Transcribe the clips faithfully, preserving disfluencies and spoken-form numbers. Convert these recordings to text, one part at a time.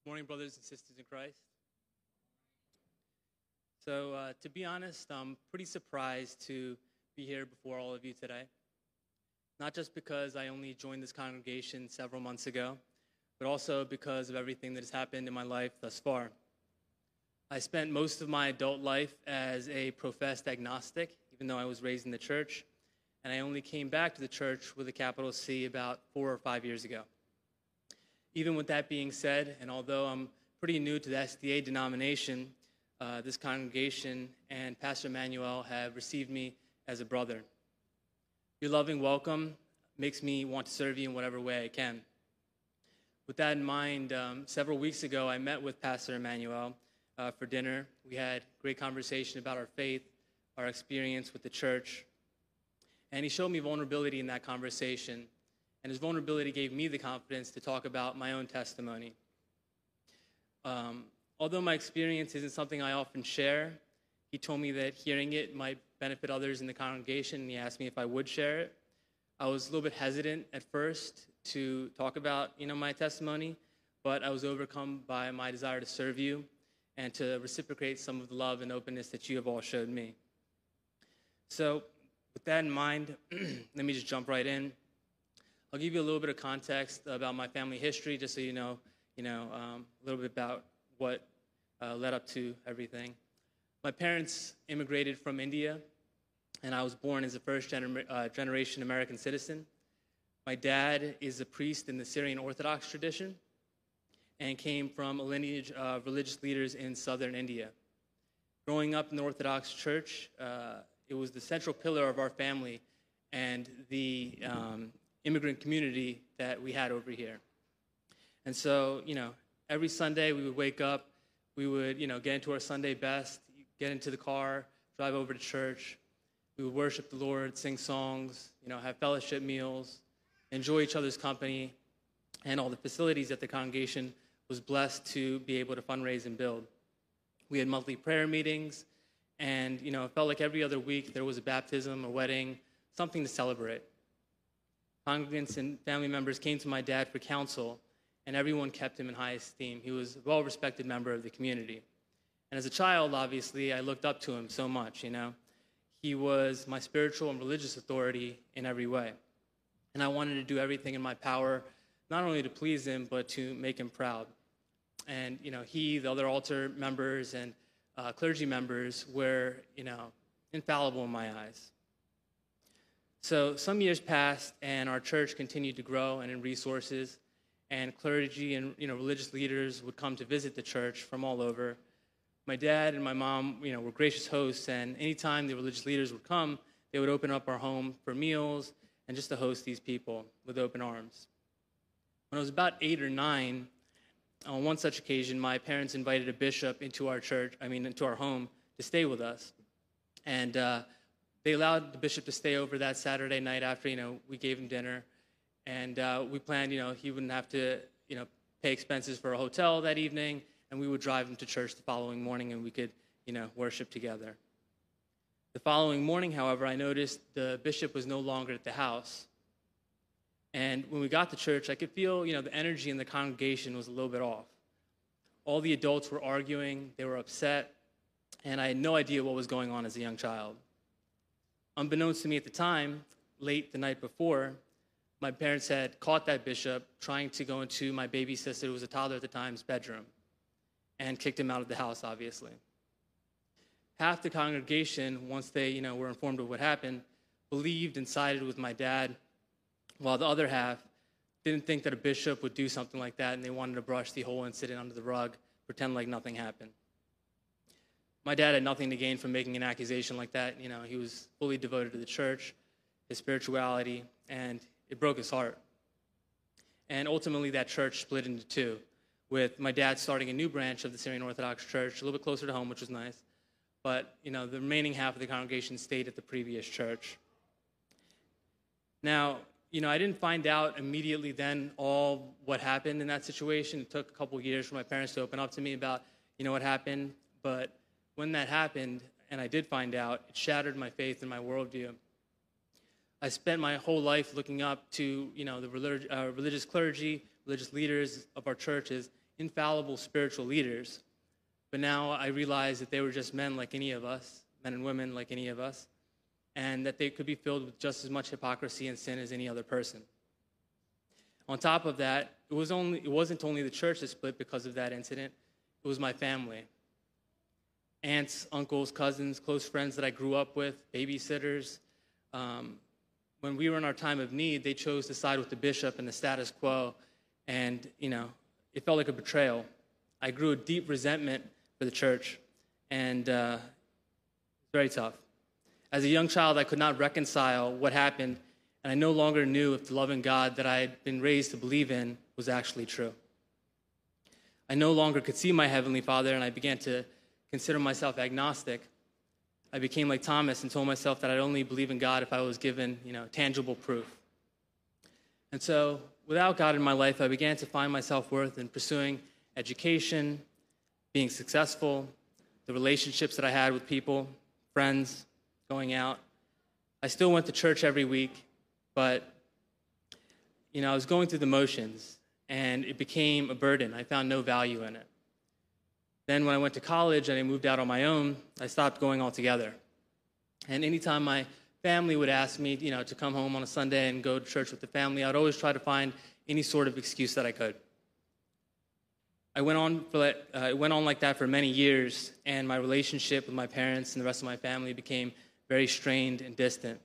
Morning, brothers and sisters in Christ. So, uh, to be honest, I'm pretty surprised to be here before all of you today. Not just because I only joined this congregation several months ago, but also because of everything that has happened in my life thus far. I spent most of my adult life as a professed agnostic, even though I was raised in the church, and I only came back to the church with a capital C about four or five years ago. Even with that being said, and although I'm pretty new to the S D A denomination, uh, this congregation and Pastor Emmanuel have received me as a brother. Your loving welcome makes me want to serve you in whatever way I can. With that in mind, um, several weeks ago, I met with Pastor Emmanuel uh, for dinner. We had great conversation about our faith, our experience with the church, and he showed me vulnerability in that conversation. And his vulnerability gave me the confidence to talk about my own testimony. Um, although my experience isn't something I often share, he told me that hearing it might benefit others in the congregation, and he asked me if I would share it. I was a little bit hesitant at first to talk about, you know, my testimony, but I was overcome by my desire to serve you and to reciprocate some of the love and openness that you have all showed me. So with that in mind, let me just jump right in. I'll give you a little bit of context about my family history, just so you know, you know, um, a little bit about what uh, led up to everything. My parents immigrated from India, and I was born as a first gener- uh, generation American citizen. My dad is a priest in the Syrian Orthodox tradition and came from a lineage of religious leaders in southern India. Growing up in the Orthodox Church, uh, it was the central pillar of our family and the um, immigrant community that we had over here. And so, you know, every Sunday we would wake up, we would, you know, get into our Sunday best, get into the car, drive over to church. We would worship the Lord, sing songs, you know, have fellowship meals, enjoy each other's company, and all the facilities that the congregation was blessed to be able to fundraise and build. We had monthly prayer meetings, and, you know, it felt like every other week there was a baptism, a wedding, something to celebrate. Congregants and family members came to my dad for counsel, and everyone kept him in high esteem. He was a well-respected member of the community. And as a child, obviously, I looked up to him so much, you know. He was my spiritual and religious authority in every way. And I wanted to do everything in my power, not only to please him, but to make him proud. And, you know, he, the other altar members, and uh, clergy members were, you know, infallible in my eyes. So some years passed, and our church continued to grow and in resources, and clergy and, you know, religious leaders would come to visit the church from all over. My dad and my mom, you know, were gracious hosts, and anytime the religious leaders would come, they would open up our home for meals and just to host these people with open arms. When I was about eight or nine, on one such occasion, my parents invited a bishop into our church, I mean, into our home to stay with us. And uh, they allowed the bishop to stay over that Saturday night after, you know, we gave him dinner. And uh, we planned, you know, he wouldn't have to, you know, pay expenses for a hotel that evening, and we would drive him to church the following morning, and we could, you know, worship together. The following morning, however, I noticed the bishop was no longer at the house. And when we got to church, I could feel, you know, the energy in the congregation was a little bit off. All the adults were arguing, they were upset, and I had no idea what was going on as a young child. Unbeknownst to me at the time, late the night before, my parents had caught that bishop trying to go into my baby sister, who was a toddler at the time's bedroom, and kicked him out of the house, obviously. Half the congregation, once they, you know, were informed of what happened, believed and sided with my dad, while the other half didn't think that a bishop would do something like that, and they wanted to brush the whole incident under the rug, pretend like nothing happened. My dad had nothing to gain from making an accusation like that. You know, he was fully devoted to the church, his spirituality, and it broke his heart. And ultimately, that church split into two, with my dad starting a new branch of the Syrian Orthodox Church, a little bit closer to home, which was nice. But, you know, the remaining half of the congregation stayed at the previous church. Now, you know, I didn't find out immediately then all what happened in that situation. It took a couple of years for my parents to open up to me about, you know, what happened. But when that happened, and I did find out, it shattered my faith and my worldview. I spent my whole life looking up to, you know, the relig- uh, religious clergy, religious leaders of our churches, infallible spiritual leaders. But now I realize that they were just men like any of us, men and women like any of us, and that they could be filled with just as much hypocrisy and sin as any other person. On top of that, it, was only, it wasn't only the church that split because of that incident, it was my family. Aunts, uncles, cousins, close friends that I grew up with, babysitters. Um, when we were in our time of need, they chose to side with the bishop and the status quo, and, you know, it felt like a betrayal. I grew a deep resentment for the church, and uh, it's very tough. As a young child, I could not reconcile what happened, and I no longer knew if the loving God that I had been raised to believe in was actually true. I no longer could see my Heavenly Father, and I began to consider myself agnostic. I became like Thomas and told myself that I'd only believe in God if I was given, you know, tangible proof. And so, without God in my life, I began to find my self-worth in pursuing education, being successful, the relationships that I had with people, friends, going out. I still went to church every week, but, you know, I was going through the motions, and it became a burden. I found no value in it. Then when I went to college and I moved out on my own, I stopped going altogether. And anytime my family would ask me, you know, to come home on a Sunday and go to church with the family, I'd always try to find any sort of excuse that I could. I went on for that, uh, it went on like that for many years, and my relationship with my parents and the rest of my family became very strained and distant.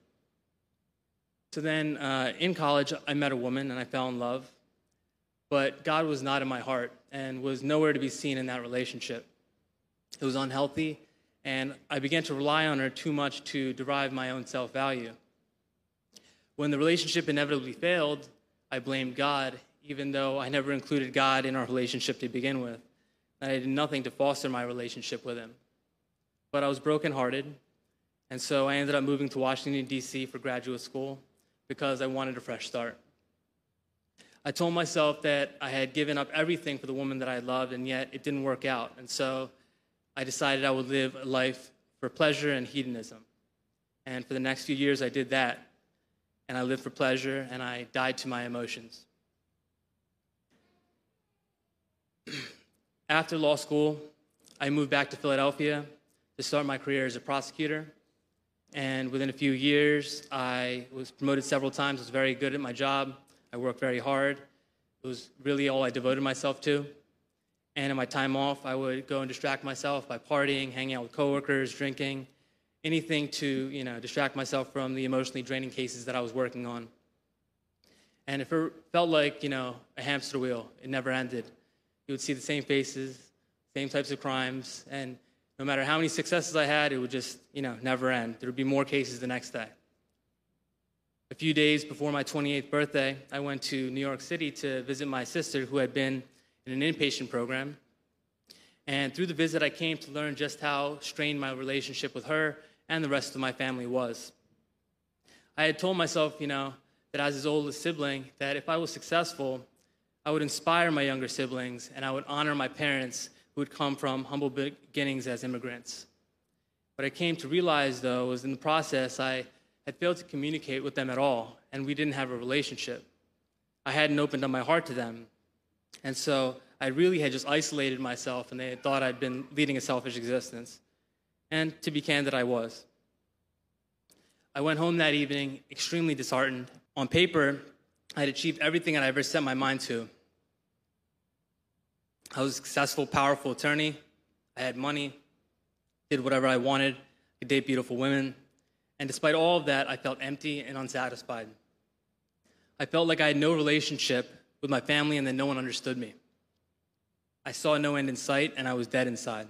So then uh, in college, I met a woman and I fell in love, but God was not in my heart and was nowhere to be seen in that relationship. It was unhealthy, and I began to rely on her too much to derive my own self-value. When the relationship inevitably failed, I blamed God, even though I never included God in our relationship to begin with. And I did nothing to foster my relationship with him. But I was brokenhearted, and so I ended up moving to Washington, D C for graduate school because I wanted a fresh start. I told myself that I had given up everything for the woman that I loved, and yet it didn't work out. And so I decided I would live a life for pleasure and hedonism. And for the next few years, I did that. And I lived for pleasure, and I died to my emotions. After law school, I moved back to Philadelphia to start my career as a prosecutor. And within a few years, I was promoted several times. I was very good at my job. I worked very hard. It was really all I devoted myself to. And in my time off, I would go and distract myself by partying, hanging out with coworkers, drinking, anything to, you know, distract myself from the emotionally draining cases that I was working on. And it felt like, you know, a hamster wheel. It never ended. You would see the same faces, same types of crimes, and no matter how many successes I had, it would just, you know, never end. There would be more cases the next day. A few days before my twenty-eighth birthday, I went to New York City to visit my sister who had been in an inpatient program. And through the visit, I came to learn just how strained my relationship with her and the rest of my family was. I had told myself, you know, that as his oldest sibling, that if I was successful, I would inspire my younger siblings and I would honor my parents who had come from humble beginnings as immigrants. What I came to realize, though, was in the process, I had failed to communicate with them at all, and we didn't have a relationship. I hadn't opened up my heart to them. And so I really had just isolated myself, and they had thought I'd been leading a selfish existence. And to be candid, I was. I went home that evening extremely disheartened. On paper, I had achieved everything that I ever set my mind to. I was a successful, powerful attorney. I had money, did whatever I wanted, could date beautiful women. And despite all of that, I felt empty and unsatisfied. I felt like I had no relationship with my family and that no one understood me. I saw no end in sight, and I was dead inside.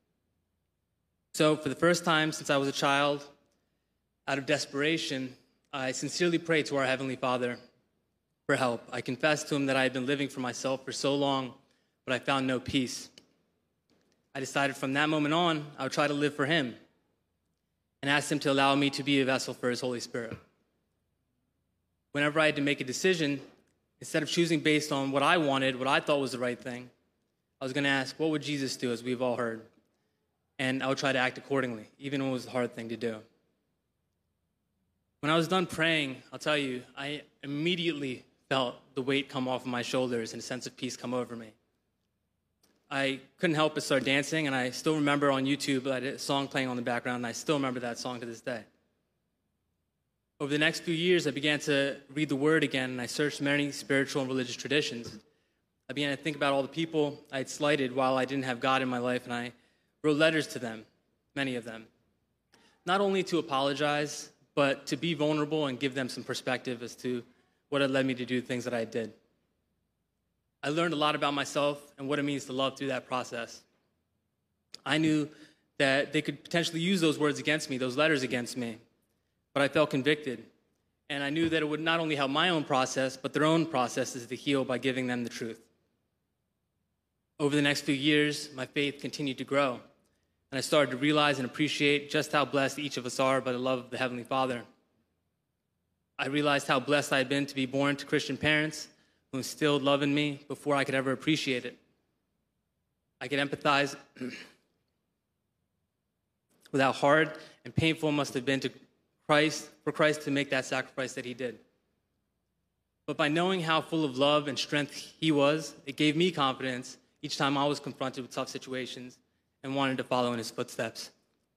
So for the first time since I was a child, out of desperation, I sincerely prayed to our Heavenly Father for help. I confessed to him that I had been living for myself for so long, but I found no peace. I decided from that moment on, I would try to live for him and asked him to allow me to be a vessel for his Holy Spirit. Whenever I had to make a decision, instead of choosing based on what I wanted, what I thought was the right thing, I was going to ask, what would Jesus do, as we've all heard? And I would try to act accordingly, even when it was a hard thing to do. When I was done praying, I'll tell you, I immediately felt the weight come off of my shoulders and a sense of peace come over me. I couldn't help but start dancing, and I still remember on YouTube I had a song playing on the background, and I still remember that song to this day. Over the next few years, I began to read the Word again, and I searched many spiritual and religious traditions. I began to think about all the people I had slighted while I didn't have God in my life, and I wrote letters to them, many of them. Not only to apologize, but to be vulnerable and give them some perspective as to what had led me to do things that I did. I learned a lot about myself and what it means to love through that process. I knew that they could potentially use those words against me, those letters against me, but I felt convicted. And I knew that it would not only help my own process, but their own processes to heal by giving them the truth. Over the next few years, my faith continued to grow, and I started to realize and appreciate just how blessed each of us are by the love of the Heavenly Father. I realized how blessed I had been to be born to Christian parents who instilled love in me before I could ever appreciate it. I could empathize with how hard and painful it must have been to Christ, for Christ to make that sacrifice that he did. But by knowing how full of love and strength he was, it gave me confidence each time I was confronted with tough situations and wanted to follow in his footsteps.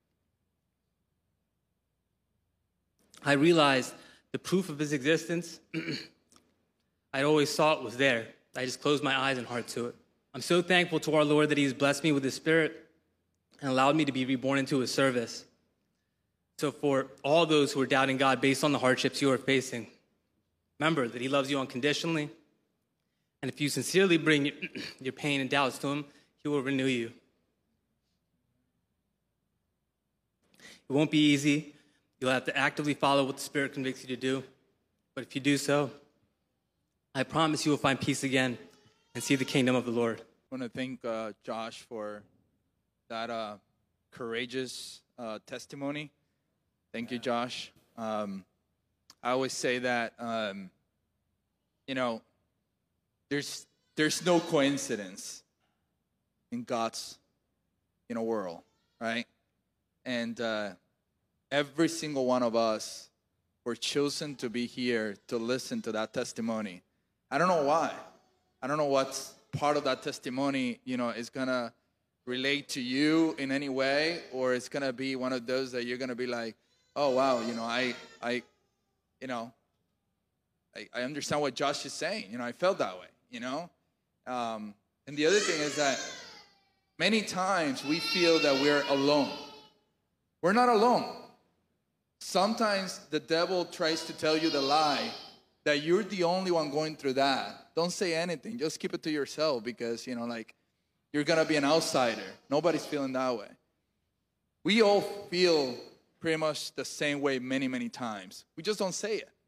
I realized the proof of his existence I'd always thought was there. I just closed my eyes and heart to it. I'm so thankful to our Lord that he has blessed me with his Spirit and allowed me to be reborn into his service. So for all those who are doubting God based on the hardships you are facing, remember that he loves you unconditionally. And if you sincerely bring your pain and doubts to him, he will renew you. It won't be easy. You'll have to actively follow what the Spirit convicts you to do. But if you do so, I promise you will find peace again and see the kingdom of the Lord. I want to thank uh, Josh for that uh, courageous uh, testimony. Thank you, Josh. Um, I always say that, um, you know, there's there's no coincidence in God's, you know, world, right? And uh, every single one of us were chosen to be here to listen to that testimony. I don't know why. I don't know what part of that testimony, you know, is going to relate to you in any way, or it's going to be one of those that you're going to be like, oh, wow, you know, I, I, you know, I, I understand what Josh is saying. You know, I felt that way, you know. Um, and the other thing is that many times we feel that we're alone. We're not alone. Sometimes the devil tries to tell you the lie that you're the only one going through that. Don't say anything. Just keep it to yourself because, you know, like, you're going to be an outsider. Nobody's feeling that way. We all feel pretty much the same way many, many times. We just don't say it.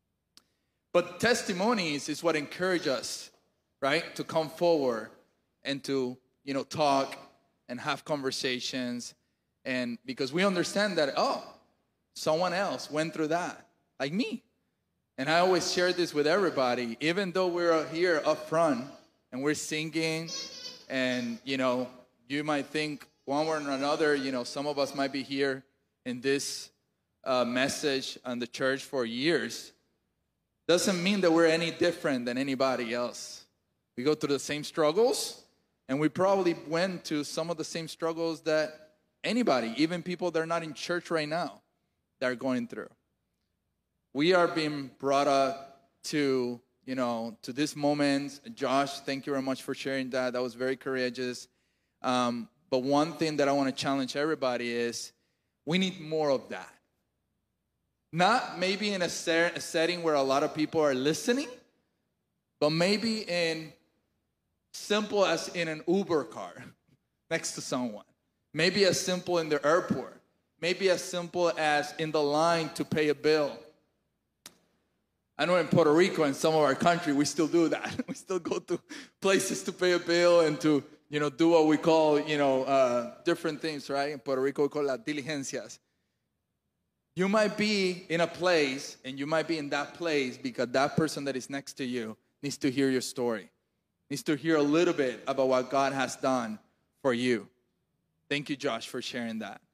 But testimonies is what encourage us, right, to come forward and to, you know, talk and have conversations. And because we understand that, oh, someone else went through that, like me. And I always share this with everybody, even though we're here up front and we're singing and, you know, you might think one way or another, you know, some of us might be here in this uh, message on the church for years, doesn't mean that we're any different than anybody else. We go through the same struggles, and we probably went to some of the same struggles that anybody, even people that are not in church right now, that are going through. We are being brought up to, you know, to this moment. Josh, thank you very much for sharing that. That was very courageous. Um, but one thing that I want to challenge everybody is, we need more of that. Not maybe in a, ser- a setting where a lot of people are listening, but maybe in simple as in an Uber car next to someone. Maybe as simple in the airport. Maybe as simple as in the line to pay a bill. I know in Puerto Rico and some of our country, we still do that. We still go to places to pay a bill and to, you know, do what we call, you know, uh, different things, right? In Puerto Rico, we call las diligencias. You might be in a place, and you might be in that place because that person that is next to you needs to hear your story, needs to hear a little bit about what God has done for you. Thank you, Josh, for sharing that.